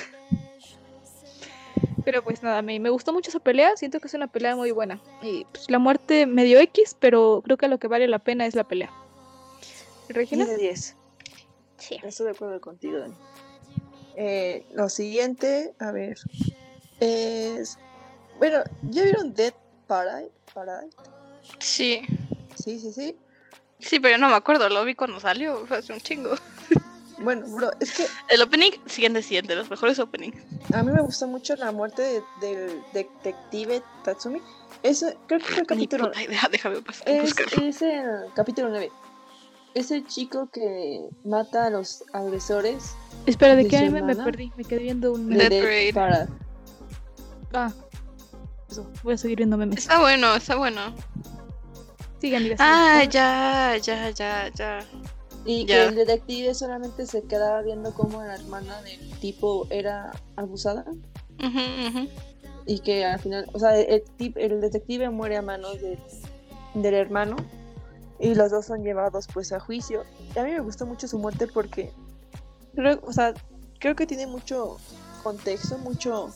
S1: Pero pues nada, me gustó mucho esa pelea, siento que es una pelea muy buena. Y pues la muerte medio X, pero creo que lo que vale la pena es la pelea. ¿Regina?
S3: 10 de 10.
S1: Sí.
S3: Estoy de acuerdo contigo, Dani. Lo siguiente, a ver, es... Bueno, ¿ya vieron Dead Parade?
S2: Sí.
S3: Sí.
S2: Sí, pero yo no me acuerdo, lo vi cuando salió, fue hace un chingo.
S3: Bueno, bro, es que
S2: El opening siguen siendo de los mejores openings.
S3: a mí me gustó mucho la muerte del detective Tatsumi. Creo que fue el
S2: Ni
S3: capítulo.
S2: puta idea, déjame pasar a
S3: Es
S2: buscarlo.
S3: el capítulo 9. Es el chico que mata a los agresores
S1: Espera, ¿de
S3: ¿De
S1: qué
S3: su
S1: anime me
S3: hermana?
S1: perdí? Me quedé viendo un...
S2: Death
S3: de
S2: Parade.
S3: Parade.
S1: Ah, eso. Voy a seguir viendo memes.
S2: Está bueno, está bueno.
S1: Sigue, amiga.
S2: Ah,
S1: sigue.
S2: ya.
S3: Y
S2: Ya.
S3: que el detective solamente se quedaba viendo cómo la hermana del tipo era abusada.
S2: Ujú.
S3: Y que al final, o sea, el detective muere a manos del hermano. Y los dos son llevados pues a juicio. Y a mí me gustó mucho su muerte porque creo que tiene mucho contexto, mucho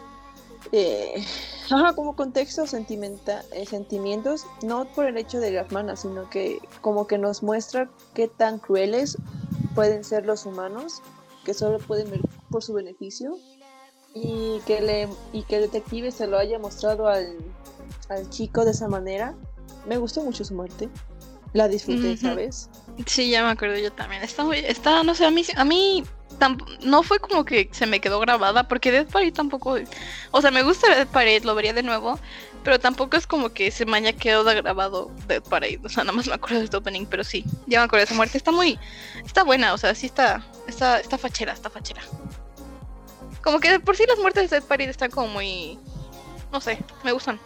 S3: como contexto sentimientos, no por el hecho de la hermana, sino que como que nos muestra qué tan crueles pueden ser los humanos, que solo pueden ver por su beneficio, y que el detective se lo haya mostrado al chico de esa manera. Me gustó mucho su muerte. La disfruté,
S2: Ujú.
S3: ¿sabes?
S2: Sí, ya me acuerdo yo también. No sé, a mí no fue como que se me quedó grabada, porque Death Parade tampoco, o sea, me gusta Death Parade, lo vería de nuevo, pero tampoco es como que se me haya quedado grabado Death Parade, o sea, nada más me acuerdo de este opening, pero sí, ya me acuerdo de esa muerte, está buena, o sea, sí está fachera. Como que de por sí las muertes de Death Parade están como muy, no sé, me gustan.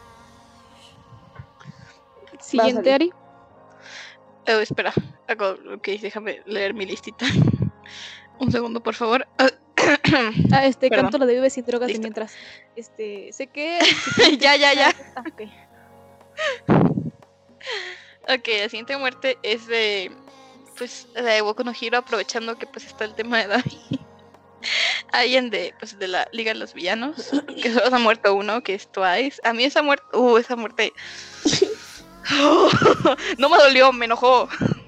S1: Siguiente,
S3: salir.
S1: Ari.
S2: Espera, ok, déjame leer mi listita. Un segundo, por favor. Perdón.
S1: Canto la de Vive sin drogas de
S2: Listo.
S1: mientras. Sé que...
S2: Ya.
S1: Ah, ok.
S2: Ok, la siguiente muerte es de, pues, de Boku no Hero, aprovechando que pues está el tema de Davi. Alguien de la Liga de los Villanos, que solo se ha muerto uno, que es Twice. A mí esa muerte, no me dolió, me enojó.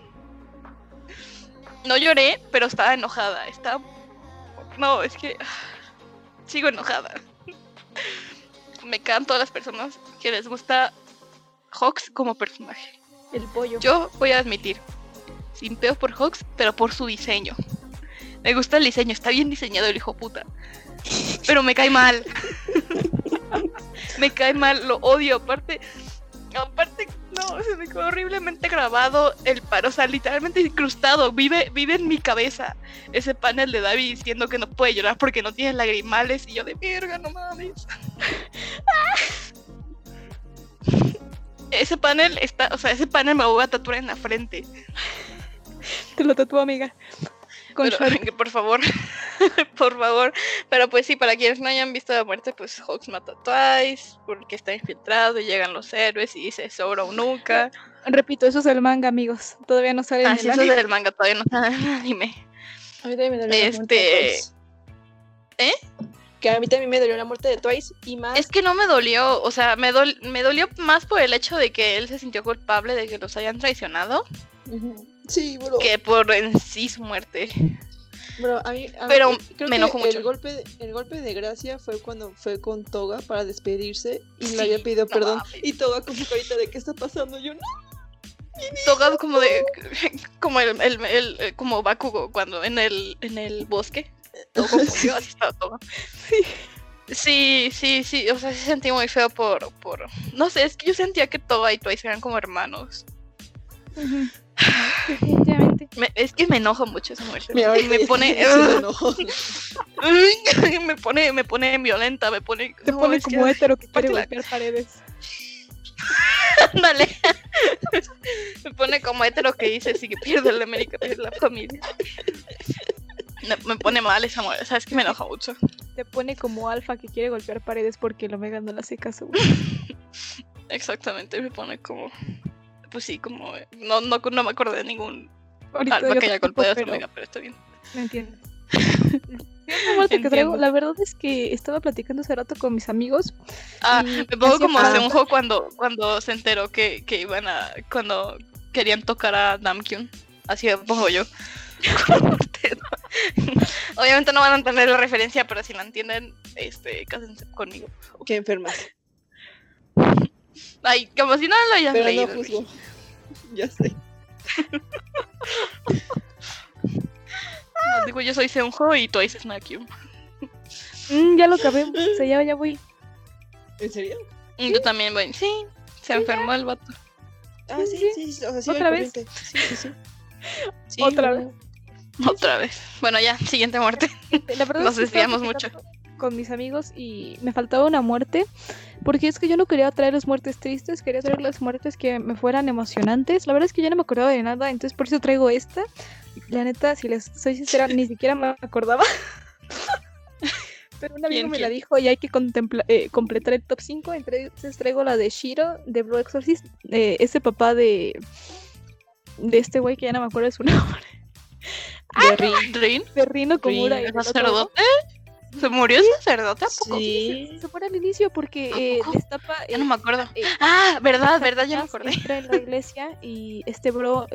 S2: No lloré, pero estaba enojada. No, es que sigo enojada. Me caen todas las personas que les gusta Hawks como personaje.
S1: El pollo.
S2: Yo voy a admitir, sin pedo por Hawks, pero por su diseño. Me gusta el diseño, está bien diseñado el hijo puta. Pero me cae mal. Me cae mal, lo odio. Aparte, no, se me quedó horriblemente grabado el paro, o sea, literalmente incrustado. Vive en mi cabeza ese panel de Davi diciendo que no puede llorar porque no tiene lagrimales. Y yo de verga, no mames. Ese panel me lo voy a tatuar en la frente.
S1: Te lo tatúo, amiga. Con
S2: Pero,
S1: Shark.
S2: por favor, por favor. Pero pues sí, para quienes no hayan visto la muerte, pues Hawks mata a Twice porque está infiltrado y llegan los héroes y dice Zoro nunca.
S1: Repito, eso es el manga, amigos. Todavía no sale en
S2: Así
S1: el
S2: eso
S1: anime.
S2: es del manga, todavía no está en el anime.
S3: A mí también me dolió la muerte de Twice.
S2: ¿Eh?
S3: Que a mí también me dolió la muerte de Twice y más.
S2: Es que no me dolió, o sea, me dolió más por el hecho de que él se sintió culpable de que los hayan traicionado
S3: Ujú. Sí, bro.
S2: que por en sí su muerte.
S3: Bro,
S2: Pero
S3: creo
S2: me
S3: que
S2: enojó mucho.
S3: El golpe de gracia fue cuando fue con Toga para despedirse y
S2: Sí,
S3: le había pedido
S2: no
S3: perdón.
S2: mames.
S3: Y Toga con su carita de ¿qué está pasando? Yo no.
S2: Tocado como como Bakugo cuando en el bosque. Todo confundido, así estaba todo. Sí, o sea, sí sentí muy feo por no sé, es que yo sentía que Toga y Twice eran como hermanos.
S1: Ujú. Definitivamente.
S2: Es que me enoja mucho esa muerte.
S3: Mira,
S2: Y me pone
S3: sí,
S2: me pone violenta, me pone
S1: Te
S2: no,
S1: pone
S2: es
S1: como hétero que quiere
S2: aparte la-
S1: golpear paredes.
S2: Ándale. Me pone como hétero que dice si que pierde la América, pierde la familia. Me pone mal esa muerte, sabes que me enoja mucho.
S1: Te pone como alfa que quiere golpear paredes porque el Omega no le hace caso.
S2: Exactamente, me pone como pues sí, como no me acuerdo de ningún
S1: Ahorita
S2: alfa
S1: yo
S2: que haya
S1: tampoco,
S2: golpeado a su
S1: pero
S2: Omega, pero está bien.
S1: me entiendes. Una muerte que traigo,
S2: Entiendo.
S1: la verdad es que estaba platicando hace rato con mis amigos.
S2: Ah,
S1: y
S2: me pongo
S1: hacía
S2: como
S1: falta-
S2: Seunjo cuando se enteró que iban cuando querían tocar a Namkyun. Así me pongo yo. Obviamente no van a entender la referencia, pero si la entienden, cásense conmigo.
S3: qué enferma.
S2: Ay, como si no lo hayas
S3: Pero
S2: leído.
S3: no juzgo. Ya sé.
S2: No, digo, yo soy Seunho y tú dices Nakyum.
S1: Ya lo acabé, o sea, ya voy.
S3: ¿En serio?
S2: Y yo también voy. Sí, se enfermó el vato.
S3: Ah, sí, o sea, sí.
S1: ¿Otra
S3: voy
S1: vez?
S3: corriente. Sí. Sí,
S1: ¿Otra
S3: no.
S1: vez?
S2: Otra vez. Bueno, ya, siguiente muerte.
S1: La verdad
S2: Nos
S1: es que estaba
S2: desviamos mucho.
S1: platicando con mis amigos y me faltaba una muerte, porque es que yo no quería traer las muertes tristes, quería traer las muertes que me fueran emocionantes. La verdad es que yo no me acordaba de nada, entonces por eso traigo esta. La neta, si les soy sincera, ni siquiera me acordaba. Pero un amigo me la dijo y hay que completar el top 5. Entonces traigo la de Shiro, de Blue Exorcist, ese papá de este güey que ya no me acuerdo de su nombre.
S2: ¿De Rin?
S1: De Rino Komura.
S3: Rin,
S1: y el otro,
S2: ¿Sacerdote? ¿Se murió el sacerdote? ¿A poco?
S3: Sí.
S1: se muere al inicio porque
S2: ¿A poco?
S1: destapa.
S2: Ya no me acuerdo.
S1: eh,
S2: Ah, verdad, ya me
S1: Satanás
S2: acordé.
S1: entra en la iglesia y este bro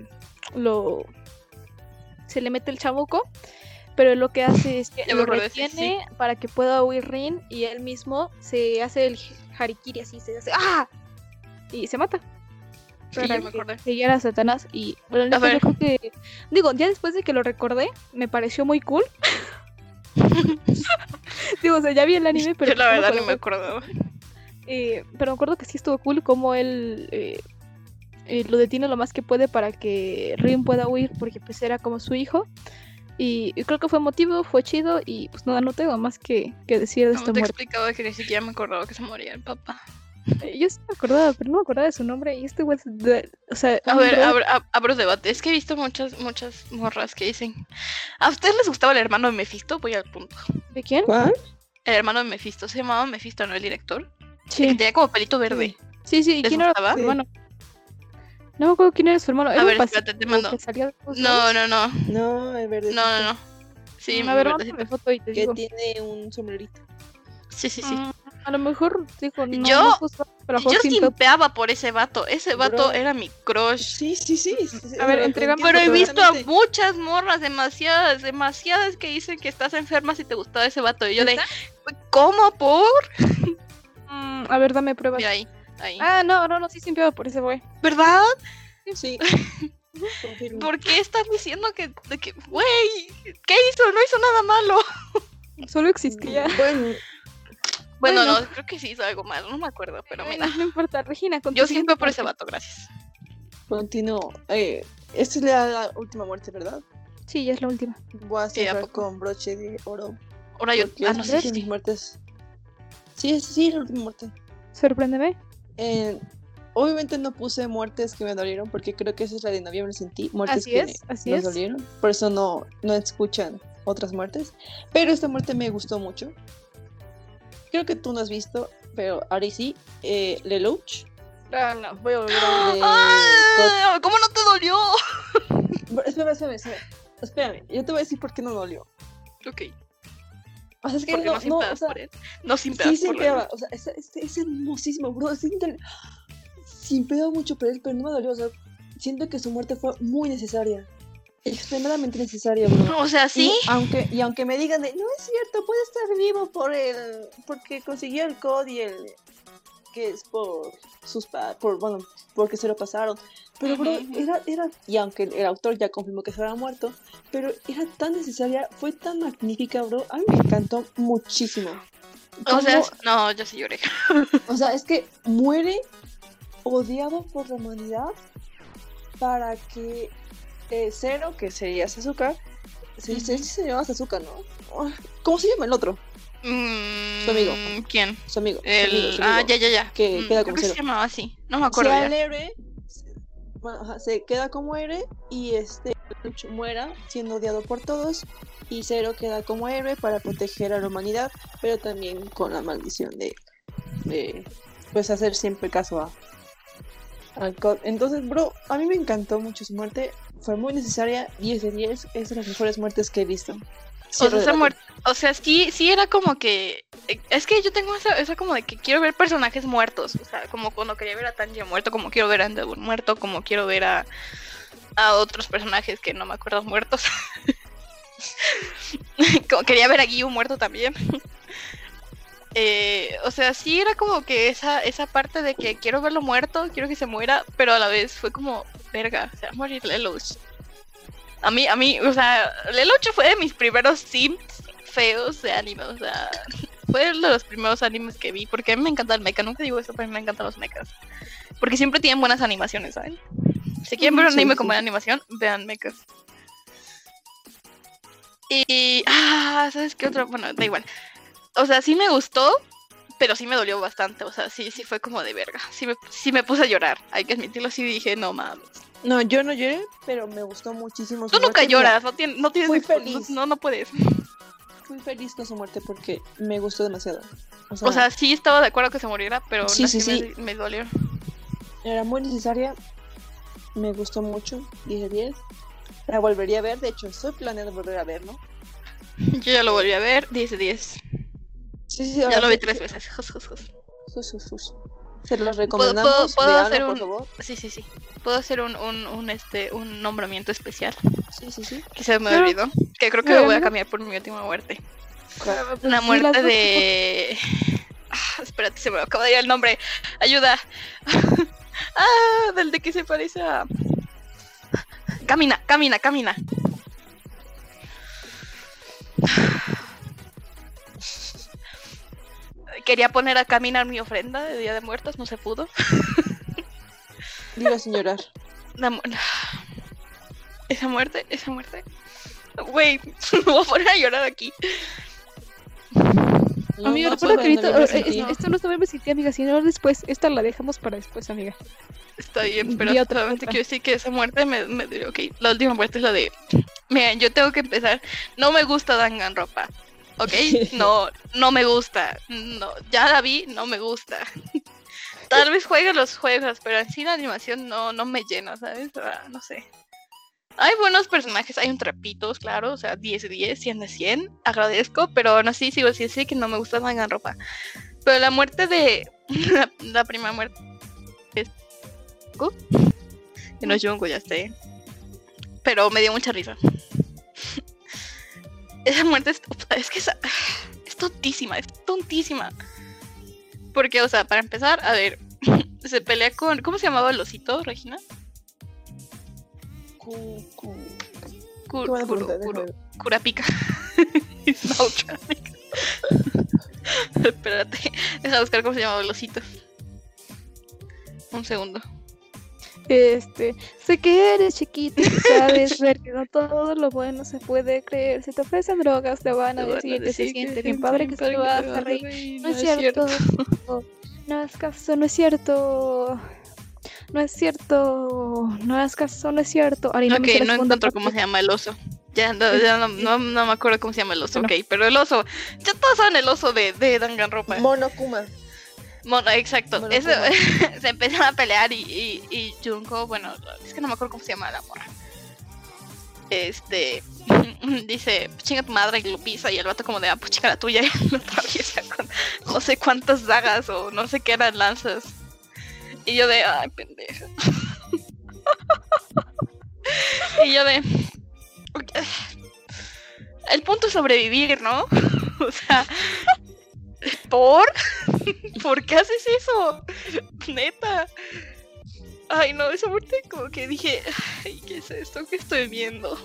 S1: se le mete el chamuco, pero lo que hace es que
S2: Ya me
S1: lo
S2: acordé, sí,
S1: retiene para que pueda huir Rin y él mismo se hace el harikiri así, se hace ¡ah! Y se mata.
S2: Sí,
S1: Para
S2: ya me
S1: que
S2: acordé.
S1: siguiera a Satanás y bueno,
S2: A
S1: neta, yo
S2: ver.
S1: creo que digo, ya después de que lo recordé, me pareció muy cool. Digo, o sea, ya vi el anime, pero
S2: Yo la verdad
S1: no
S2: no me acordaba.
S1: pero me acuerdo que sí estuvo cool como él lo detiene lo más que puede para que Rin pueda huir, porque pues era como su hijo. Y creo que fue emotivo, fue chido y pues nada, no tengo más que decir de
S2: No
S1: esta
S2: te
S1: muerte.
S2: explicaba que ni siquiera me acordaba que se moría el papá.
S1: Yo sí me acordaba, pero no me acordaba de su nombre y este güey, o sea,
S2: A
S1: un
S2: ver,
S1: bro-
S2: abro debate. Es que he visto muchas morras que dicen. ¿A ustedes les gustaba el hermano de Mephisto? Voy al punto.
S1: ¿De quién?
S3: ¿Cuál?
S2: El hermano de Mephisto. Se llamaba Mephisto, ¿no? El director. El que
S1: Sí,
S2: tenía como pelito verde.
S1: sí, ¿y
S2: ¿Les
S1: quién era
S2: gustaba?
S1: su hermano? No me acuerdo quién era su hermano. Era
S2: A
S1: un
S2: ver,
S1: pasito
S2: espérate, te mando.
S1: que salía de los
S2: No,
S1: lados.
S3: No, es verde.
S2: no. Sí,
S1: A ver,
S2: verdecito.
S1: mándame foto y te
S3: Que
S1: digo.
S3: tiene un sombrerito.
S2: Sí.
S1: A lo mejor, digo, no,
S2: Yo-
S1: no gustaba, pero a lo
S2: Yo
S1: mejor sí me-
S2: simpeaba por ese vato. Ese vato
S3: Bro.
S2: era mi crush.
S3: Sí.
S1: A ver, entrégame
S2: Pero he
S1: foto,
S2: visto a
S3: perfectamente.
S2: muchas morras, demasiadas que dicen que estás enferma si te gustaba ese vato. Y yo de, ¿cómo por?
S1: A ver, dame pruebas.
S2: Y ahí.
S1: Ah, no, sí simpiaba por ese güey.
S2: ¿Verdad?
S3: Sí. Confirmo.
S2: ¿Por qué están diciendo güey, ¿qué hizo? No hizo nada malo.
S1: Solo existía.
S3: Bueno,
S2: Bueno,
S1: Bueno.
S2: no, creo que sí hizo algo malo, no me acuerdo, pero mira.
S1: No importa, Regina, con
S2: Yo
S1: tu
S2: siempre por
S1: siguiente
S2: ese
S1: muerte.
S2: vato, gracias.
S3: continúo. Esta es la última muerte, ¿verdad?
S1: Sí, ya es la última.
S3: Voy a
S2: Sí, ¿a
S3: cerrar
S2: poco?
S3: con broche de oro.
S2: Ahora yo,
S3: Porque
S2: no
S3: es
S2: sé
S3: de mis
S2: si.
S3: muertes. Sí, la última muerte.
S1: Sorpréndeme.
S3: Obviamente no puse muertes que me dolieron porque creo que esa es la de noviembre sentí. Muertes
S1: Así
S3: que
S1: es, así
S3: nos
S1: es.
S3: dolieron. Por eso no escuchan otras muertes. Pero esta muerte me gustó mucho. Creo que tú no has visto, pero Ari sí. Lelouch.
S1: No, voy a volver
S3: De
S2: ¡Ah! ¿Cómo no te dolió?
S3: Espérame, yo te voy a decir por qué no dolió.
S2: Ok,
S3: O sea, es que
S2: porque no
S3: o
S2: simpeas
S3: sea,
S2: por él. No simpeas
S3: sí
S2: por
S3: simpeaba,
S2: él.
S3: o sea, es hermosísimo, bro. Simpeaba mucho por él, pero no me dolió. O sea, siento que su muerte fue muy necesaria. Extremadamente necesaria, bro.
S2: O sea, sí.
S3: Y aunque me digan de, no es cierto, puede estar vivo porque consiguió el código que es por porque se lo pasaron. Pero bro,
S2: Ujú.
S3: era, y aunque el autor ya confirmó que se había muerto, pero era tan necesaria, fue tan magnífica, bro. A mí me encantó muchísimo.
S2: O sea,
S3: Cómo-
S2: no, yo sí lloré.
S3: o sea, es que muere odiado por la humanidad para que Zero, que sería Sasuke, se llama Sasuke, ¿no? ¿Cómo se llama el otro? Su amigo.
S2: ¿Quién?
S3: Su amigo.
S2: Ah, ya.
S3: Que queda como
S2: creo que se
S3: cero.
S2: llamaba así. No me acuerdo
S3: Sea
S2: ya.
S3: el héroe, bueno, ajá, se queda como héroe y Lelouch muera siendo odiado por todos y Zero queda como héroe para proteger a la humanidad, pero también con la maldición de pues hacer siempre caso al COD. Entonces, bro, a mí me encantó mucho su muerte, fue muy necesaria, 10 de 10, es de las mejores muertes que he visto.
S2: O sea, esa muerte, o sea, sí era como que... Es que yo tengo esa como de que quiero ver personajes muertos. O sea, como cuando quería ver a Tanjiro muerto, como quiero ver a Endeavor muerto, como quiero ver a otros personajes que no me acuerdo muertos. Como quería ver a Gyu muerto también. O sea, sí era como que esa parte de que quiero verlo muerto, quiero que se muera, pero a la vez fue como verga, se va a morir Lelouch. A mí, o sea, Lelouch fue de mis primeros sims feos de anime, o sea, fue uno de los primeros animes que vi, porque a mí me encanta el mecha, nunca digo eso, pero a mí me encantan los mechas. Porque siempre tienen buenas animaciones, ¿saben? Si quieren ver un anime con buena animación, vean mechas. Y... ¿sabes qué otro? Bueno, da igual. O sea, sí me gustó, pero sí me dolió bastante, o sea, sí fue como de verga. Sí me puse a llorar, hay que admitirlo, sí dije, no mames.
S3: No, yo no lloré, pero me gustó muchísimo su
S2: Tú nunca
S3: muerte.
S2: lloras, no tienes
S3: Fui feliz.
S2: no puedes.
S3: Fui feliz con su muerte porque me gustó demasiado.
S2: O sea, sí estaba de acuerdo que se muriera, pero
S3: Sí,
S2: aún así
S3: sí.
S2: me dolió.
S3: Era muy necesaria. Me gustó mucho. 10 de 10. La volvería a ver. De hecho, estoy planeando volver a ver, ¿no?
S2: Yo ya lo volví a ver, 10 de 10.
S3: Sí.
S2: Ya
S3: ahora
S2: lo vi
S3: sí.
S2: 3 veces.
S3: Sus. Se los recomendamos.
S2: ¿Puedo
S3: Véanlo,
S2: hacer
S3: por
S2: un...
S3: favor.
S2: Sí. Puedo hacer un nombramiento especial.
S3: Sí.
S2: Que se me
S1: Claro.
S2: olvidó. Que creo que lo voy a cambiar por mi última muerte. Una muerte de... espérate, se me acaba de ir el nombre. Ayuda. Del de que se parece a... Camina. Quería poner a Camina en mi ofrenda de Día de Muertos, no se pudo.
S3: Diga sin llorar.
S2: Esa muerte. Güey, me voy a poner a llorar aquí.
S3: No,
S1: Amiga,
S3: no
S1: recuerda
S3: puedo,
S1: que ahorita
S3: no me sentí.
S1: esto no es noviembre sin ti, amiga, sino después. Esta la dejamos para después, amiga.
S2: Está bien, pero
S1: Y otra,
S2: solamente
S1: otra.
S2: quiero decir que esa muerte me dolió. Ok, la última muerte es la de... Miren, yo tengo que empezar. No me gusta Danganronpa. ¿Ok? No me gusta. No, ya la vi, no me gusta. Tal vez juegue los juegos, pero en sí la animación no me llena, ¿sabes? No sé. Hay buenos personajes, hay un trapitos, claro, o sea, 10 de 10, 100 de 100, agradezco, pero aún así sigo diciendo que no me gusta Danganronpa. Pero la muerte de... la primera muerte es... que no es Junko, ya sé. Pero me dio mucha risa. Esa muerte es que es tontísima. Porque, o sea, para empezar, a ver, se pelea con... ¿Cómo se llamaba el osito, Regina?
S3: Qué buena pregunta, déjame ver.
S2: Kurapika. Es la otra. Espérate, deja buscar cómo se llamaba el osito. Un segundo.
S1: Sé que eres chiquito y sabes ver que no todo lo bueno se puede creer. Si te ofrecen drogas, te van a decir que se siente bien padre, que se vas a reír. No es cierto. No hagas caso, no es cierto. No es cierto. No hagas caso, no es cierto. Ari,
S2: Ok,
S1: me sé la
S2: no
S1: segunda
S2: encuentro cómo
S1: parte.
S2: se llama el oso. Ya no me acuerdo cómo se llama el oso.
S1: Bueno.
S2: Ok, pero el oso. Ya todos saben el oso de Danganronpa.
S3: Monokuma.
S2: Exacto.
S3: Bueno,
S2: Eso, se empezaron a pelear y Junko, bueno, es que no me acuerdo cómo se llama la morra. Dice, chinga tu madre y lo pisa y el vato como de, pues chinga la tuya y lo atraviesa con no sé cuántas dagas o no sé qué eran lanzas. Y yo de, ay, pendeja. Y yo de, okay. El punto es sobrevivir, ¿no? O sea, ¿por qué haces eso? Neta. Ay, no, esa muerte como que dije, ay, ¿qué es esto que estoy viendo?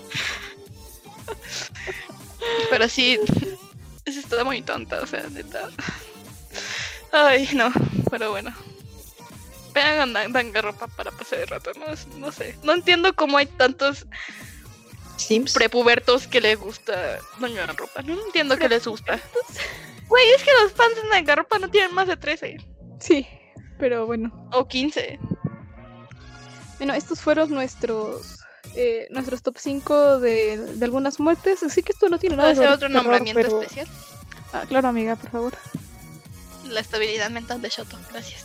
S2: Pero sí, es está muy tonta, o sea, neta. Ay, no, pero bueno. Vean Danganronpa para pasar el rato, no sé. No entiendo cómo hay tantos
S3: Sims.
S2: prepubertos que les gusta Danganronpa. No entiendo qué les gusta. Güey, es que los fans de Danganronpa no tienen más de 13
S1: Sí, pero bueno.
S2: o 15.
S1: Bueno, estos fueron nuestros top 5 de algunas muertes. Así que esto no tiene nada
S2: ¿Puedo hacer otro
S1: terror,
S2: nombramiento
S1: pero-
S2: especial?
S1: Ah, claro, amiga, por favor.
S2: La estabilidad mental de Shoto, gracias.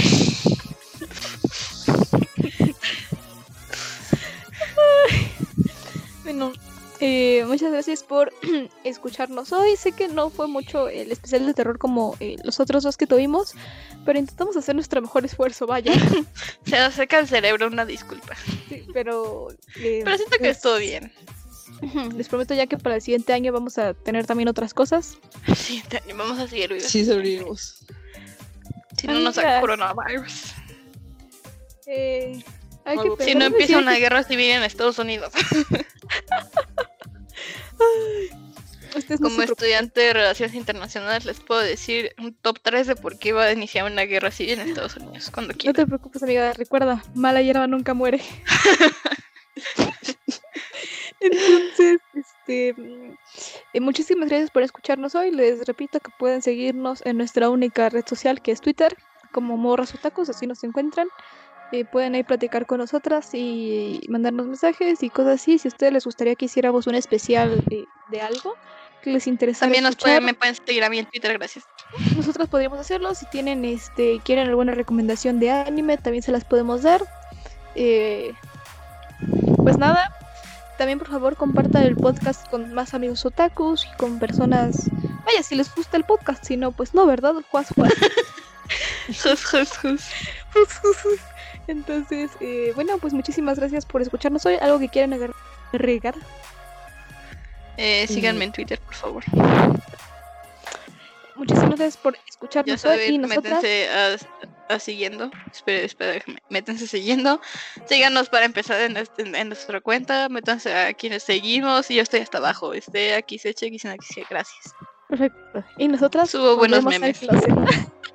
S1: Bueno, muchas gracias por escucharnos hoy. Sé que no fue mucho el especial de terror como los otros dos que tuvimos, pero intentamos hacer nuestro mejor esfuerzo, vaya.
S2: Se nos seca el cerebro, una disculpa.
S1: Sí, pero
S2: Pero siento que estuvo bien.
S1: Les prometo ya que para el siguiente año vamos a tener también otras cosas.
S2: Sí, vamos a seguir vivos.
S3: Sí, sobrevivimos.
S2: Si no nos saca
S1: Amigas.
S2: coronavirus.
S1: Hay que
S2: Si
S1: pensar,
S2: no
S1: es
S2: empieza
S1: cierto.
S2: una guerra civil en Estados Unidos.
S1: Ustedes no
S2: Como
S1: se preocupen.
S2: estudiante de Relaciones Internacionales les puedo decir un top 3 de por qué va a iniciar una guerra civil en Estados Unidos cuando
S1: No
S2: quiera.
S1: te preocupes, amiga. Recuerda, mala hierba nunca muere. Entonces, muchísimas gracias por escucharnos hoy. Les repito que pueden seguirnos en nuestra única red social, que es Twitter, como Morras Otakus, así nos encuentran. Pueden ahí platicar con nosotras y mandarnos mensajes y cosas así. Si a ustedes les gustaría que hiciéramos un especial de algo que les interesara
S2: También
S1: escuchar,
S2: me pueden seguir a mí en Twitter, gracias.
S1: nosotros podríamos hacerlo. Si tienen, quieren alguna recomendación de anime, también se las podemos dar. Pues nada, también por favor compartan el podcast con más amigos otakus y con personas. Vaya, si les gusta el podcast, si no, pues no, ¿verdad? Juas, juas. Entonces, bueno, pues muchísimas gracias por escucharnos hoy. ¿Algo que quieran agregar?
S2: Síganme en Twitter, por favor.
S1: Muchísimas gracias por
S2: Ya
S1: escucharnos hoy y
S2: saben,
S1: nosotras.
S2: métanse a siguiendo. Espera, métanse siguiendo. Síganos para empezar en nuestra cuenta. Métanse a quienes seguimos y yo estoy hasta abajo. Aquí se eche, aquí se gracias.
S1: Perfecto. Y nosotras
S2: Subo buenos
S1: volvemos al
S2: memes.
S1: closet.